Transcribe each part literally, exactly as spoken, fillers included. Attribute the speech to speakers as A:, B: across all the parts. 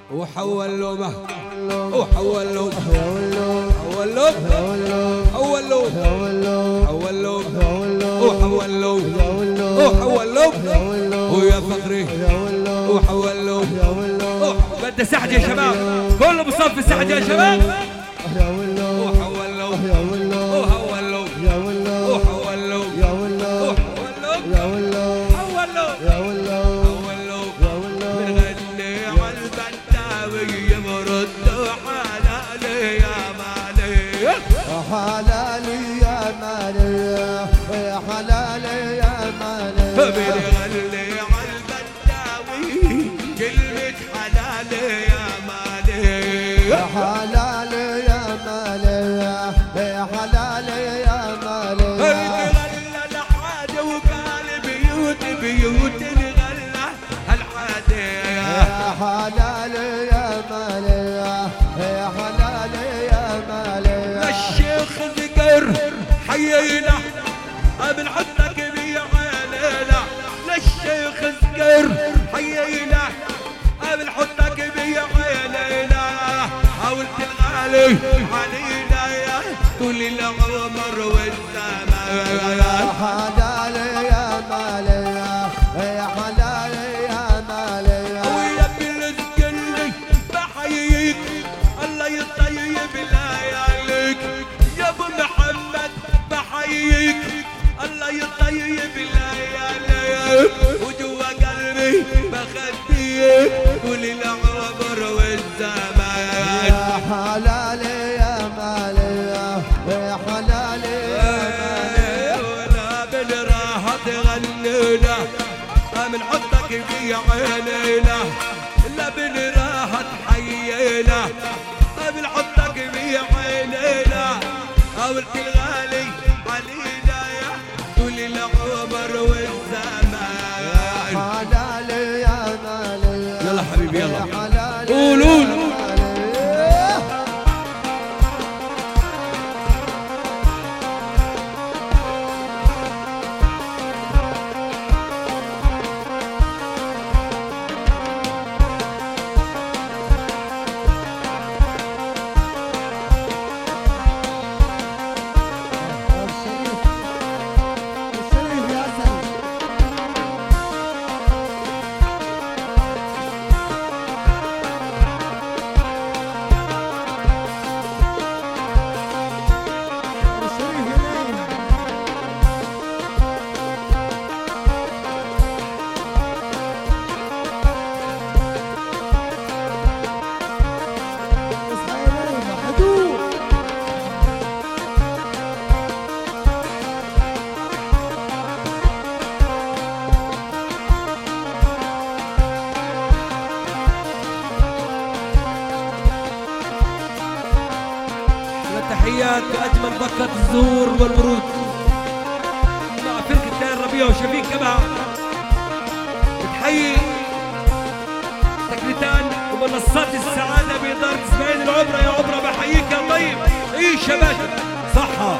A: وحول له مه وحول له حول له حول له حول له حول له وحول له وحول له ويا فخري وحول له. بده سحج يا شباب، كله بصف السحج يا شباب. وحول له وحول له وحول له وحول له وحول له حول له بنغني على البنتاوي يمرد حلالي يا مالي
B: حلالي يا مالي يا حلالي يا مالي
A: بنغني على البنتاوي كلمة حلالي يا مالي
B: يا حلالي يا مالي يا حلالي يا مالي
A: غلى الحاجة وقال بيوت بيوت الغلة الحاجة
B: يا حلالي يا مالي يا حلالي يا مالي
A: الشيخ ذكر حيينا بنحطك بعينينا للشيخ ذكر حيينا بنحطك بعينينا حاولت الغالي علينا يا طول العمر والزمان
B: يا حلالي يا مالي يا حلالي يا مالي
A: ويا بالرزق اللي بحييك الله يطيب لياليك يا ابو محمد بحييك الله يطيب لياليك وجوا قلبي بخديك طول العمر والزمان
B: يا حلالي يا مالي يا حلالي يا مالي
A: ولا بالراحة تغنينا بنحطك في عينينا لا بالراحة تحيينا بنحطك في عينينا حاولت الغالي علينا يا طول العمر والزمان
B: حلالي يا مالي
A: يلا حبيبي يلا
B: يا حلالي
A: قولوا له. تحيات أجمل بكة الزهور والورود مع فرقة دار الربيع وشفيق كمان بتحيي تكريتان ومنصات السعادة بإدارة إسماعيل العبرة. يا عبرة بحييك يا طيب، عيش يا باشا صحة.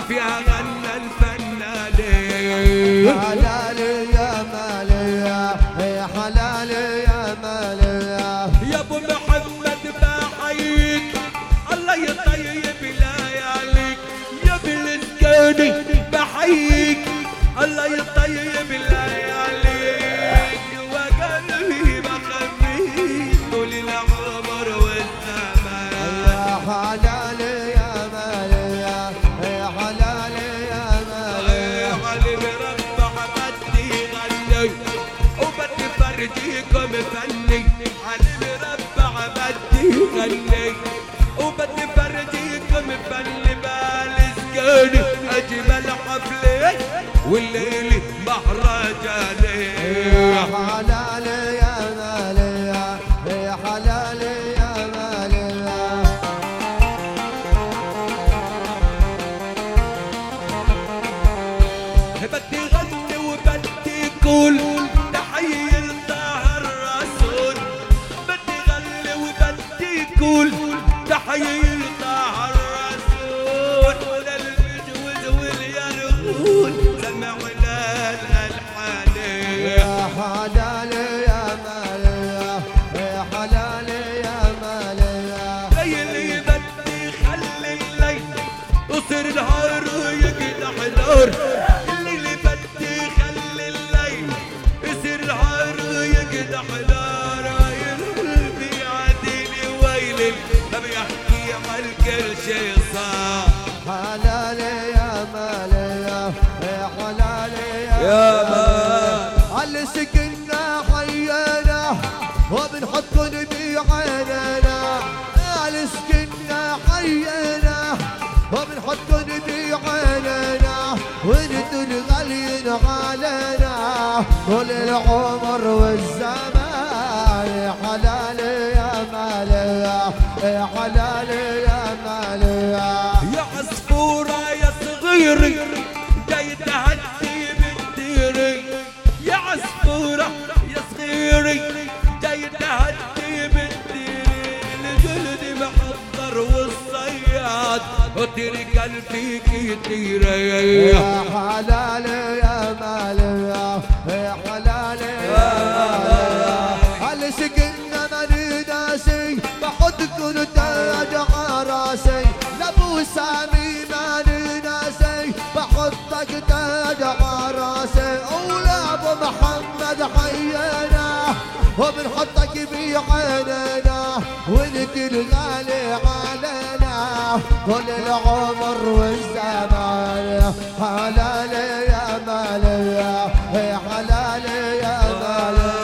A: فيها غنى الفنانين.
B: حلالي يا مالية يا حلالي يا مالية
A: يا ابو محمد بحييك الله يطيب لياليك يا بالسكاني بحييك الله يطيب لياليك وقلبي بخليك طول العمر والزمان.
B: يا حلالي يا مالية يا حلالي يا مالية
A: علي بربع بدي غني وبدي فرجيكم فني. علي بربع بدي غني وبدي فرجيكم فني. بالسكاني اجمل حفله والليل مهرجاني.
B: يا حلالي يا مالية يا حلالي يا مالية
A: بدي غني وبدي كل تحية لطه الرسول. بدي غني وبدي كل تحية لطه الرسول. وللبجوز واليرغول سمعنا الألحان.
B: يا حلالي يا مالية يا حلالي يا مالية
A: ليلي بدي خلي الليل يصير نهار ويقدح نار. الليل بدي خلي الليل يصير نهار ويقدح نار. يا قلبي عديني ويلي ما بيحكي عن كل شي صار.
B: حلالي يا مالية يا حلالي
A: يا
B: مالية على سكننا حيانا وبنحطن بعيننا. على سكننا حيانا وبنحطن بعيننا وانتو الغاليين علينا طول العمر والزمان. يا حلالي يا مالية يا حلالي يا مالية
A: يا عصفورة يا صغيري جاي تهدي بالديري. يا عصفورة يا صغيري جاي تهدي بالديري. لجلدي محضر والصياد وترك قلبي كتيري.
B: يا حلالي يا مالية يا حلالي يا مالية على سكننا ماني ناسي بحطكن تاج عراسي. لابو سامي ماني ناسي بحطك تاج عراسي. ولا ابو محمد حيانا وبنحطك بعيننا وانت الغالي علينا طول العمر والزمان. حلالي يا مالية يا حلالي يا مالية